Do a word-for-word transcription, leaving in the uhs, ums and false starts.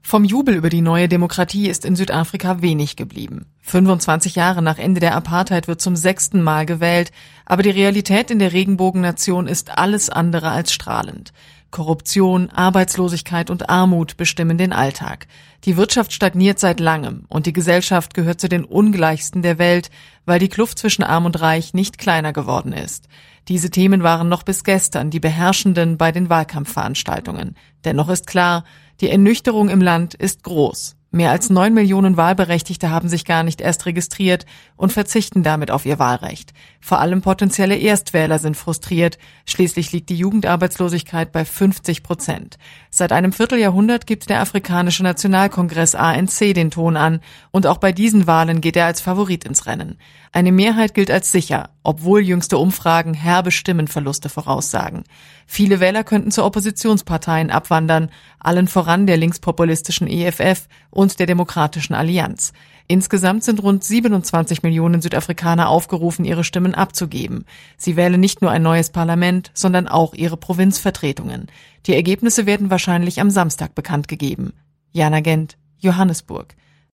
Vom Jubel über die neue Demokratie ist in Südafrika wenig geblieben. fünfundzwanzig Jahre nach Ende der Apartheid wird zum sechsten Mal gewählt, aber die Realität in der Regenbogennation ist alles andere als strahlend. Korruption, Arbeitslosigkeit und Armut bestimmen den Alltag. Die Wirtschaft stagniert seit langem und die Gesellschaft gehört zu den ungleichsten der Welt, weil die Kluft zwischen Arm und Reich nicht kleiner geworden ist. Diese Themen waren noch bis gestern die beherrschenden bei den Wahlkampfveranstaltungen. Dennoch ist klar, die Ernüchterung im Land ist groß. Mehr als neun Millionen Wahlberechtigte haben sich gar nicht erst registriert und verzichten damit auf ihr Wahlrecht. Vor allem potenzielle Erstwähler sind frustriert. Schließlich liegt die Jugendarbeitslosigkeit bei fünfzig Prozent. Seit einem Vierteljahrhundert gibt der Afrikanische Nationalkongress A N C den Ton an und auch bei diesen Wahlen geht er als Favorit ins Rennen. Eine Mehrheit gilt als sicher, obwohl jüngste Umfragen herbe Stimmenverluste voraussagen. Viele Wähler könnten zu Oppositionsparteien abwandern, allen voran der linkspopulistischen E F F und der Demokratischen Allianz. Insgesamt sind rund siebenundzwanzig Millionen Südafrikaner aufgerufen, ihre Stimmen abzugeben. Sie wählen nicht nur ein neues Parlament, sondern auch ihre Provinzvertretungen. Die Ergebnisse werden wahrscheinlich am Samstag bekannt gegeben. Jana Gent, Johannesburg.